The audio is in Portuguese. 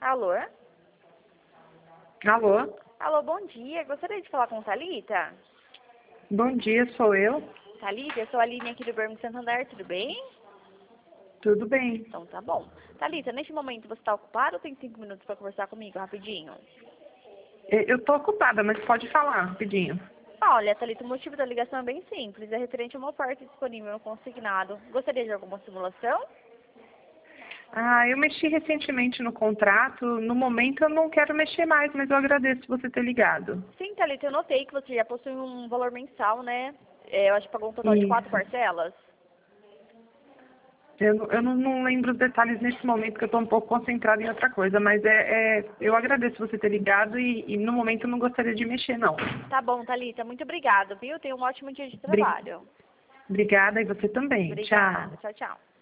Alô? Alô? Alô, bom dia. Gostaria de falar com Thalita? Bom dia, sou eu. Thalita, eu sou a Aline aqui do Banco Santander, tudo bem? Tudo bem? Então tá bom. Thalita, neste momento você está ocupada ou tem 5 minutos para conversar comigo rapidinho? Eu tô ocupada, mas pode falar rapidinho. Olha, Thalita, o motivo da ligação é bem simples. É referente a uma oferta disponível no consignado. Gostaria de alguma simulação? Eu mexi recentemente no contrato. No momento eu não quero mexer mais, mas eu agradeço você ter ligado. Sim, Thalita, eu notei que você já possui um valor mensal, né? Eu acho que pagou um total de 4 Isso. parcelas. Eu não lembro os detalhes nesse momento, porque eu estou um pouco concentrada em outra coisa, mas eu agradeço você ter ligado e no momento eu não gostaria de mexer, não. Tá bom, Thalita, muito obrigada, viu? Tenha um ótimo dia de Bri- trabalho. Obrigada e você também. Tchau. Obrigada. Tchau, tchau.